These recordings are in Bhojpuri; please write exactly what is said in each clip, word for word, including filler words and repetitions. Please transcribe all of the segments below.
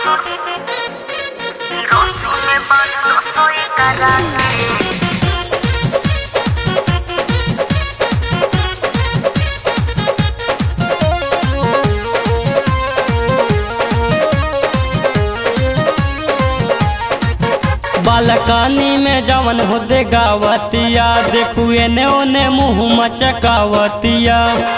बालकानी में जवन होते गावतिया, देखू एने ओने मुँह मचकावतिया।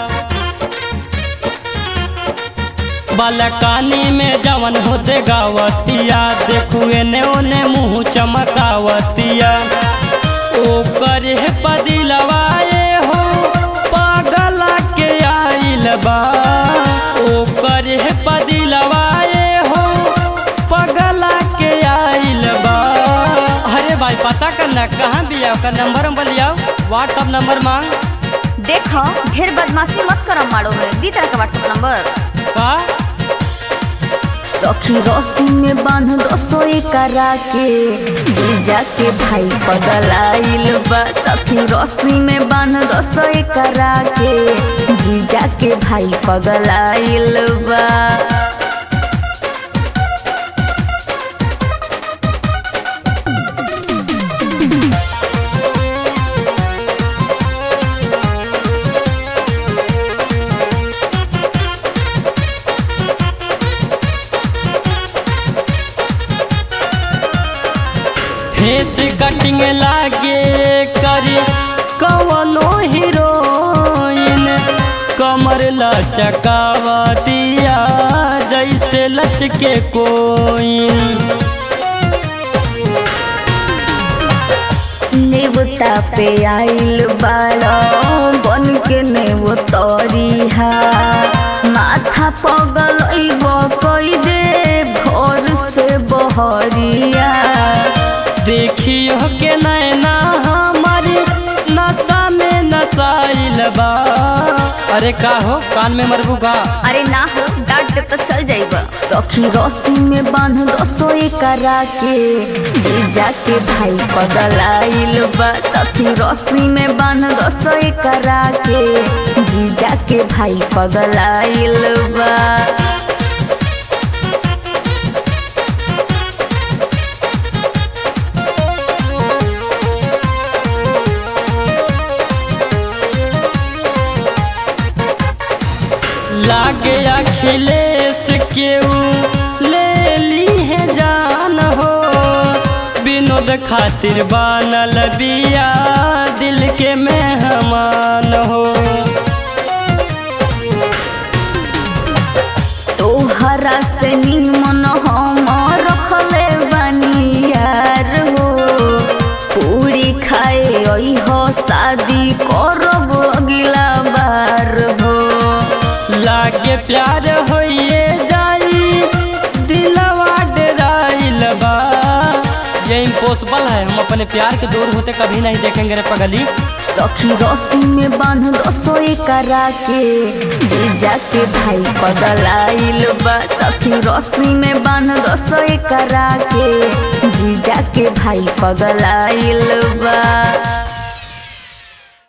बालकानी में जवन होते गावतिया, देखू एने ओने मुँह चमकावतिया। ओकर पदिलवाए हो पागला के आइल बा, ओकर पदिलवाए हो पगला के आइल बा। अरे भाई पता करना कहाँ भी आओ का नंबर हम लियाओ, व्हाट्सअप नंबर मांग। देखो ढेर बदमाशी मत करो मारो में, दी तरह का व्हाट्सअप नंबर का सखी रस्सी में बांध दो सोए करा के, जीजा के भाई पगलाइल बा। सखी रस्सी में बांध दो सोए करा के, जीजा के भाई पगलाइल बा। फेस कटिंग लागे करे कवनो हीरोइन, कमर लचकावतिया जैसे लचके कोइन। नेवता पे आइल बाड़ा बन के नेवतरिहा, माथा पगल कई दे भोर से बहरिया। देखियो के नैना हमारी नशा में नसाइल बा। अरे का हो कान में मरबू का? अरे ना हो डांट दे तो चल जाइबा। सखी रस्सी में बांध दो सोए करा के, जीजा के भाई पगलाइल बा। सखी रस्सी में बांध दो सोए करा के, जीजा के भाई पगलाइल बा। लागे अखिलेश केऊ ले ली है जान हो, विनोद खातिर बनल बिया दिल के मेहमान हो। तोहरा से निमन हम रखले बानी यार हो, पूरी खाए आई हो शादी करब अगला बार हो। लागे प्यार होइए जाई दिलवा डराइल बा। ये इम्पॉसिबल है, हम अपने प्यार के दूर होते कभी नहीं देखेंगे रे पगली। सखी रस्सी में बांध दो सोए करा के, जीजा के भाई पगलाइल बा। सखी रस्सी में बांध दो सोए करा के, जीजा के भाई पगलाइल बा।